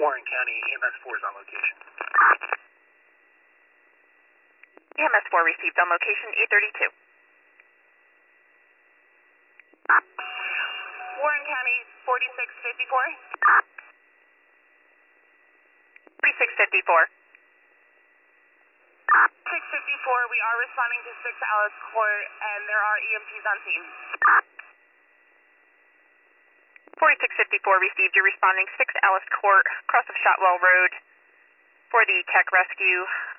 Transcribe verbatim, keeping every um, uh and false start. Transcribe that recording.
Warren County, E M S four is on location. E M S four received on location, eight thirty-two. Warren County, forty-six fifty-four. forty-six fifty-four. six fifty-four, we are responding to six Alice Court, and there are E M Ts on scene. forty-six fifty-four received. You're responding six Alice Court, cross of Shotwell Road for the tech rescue.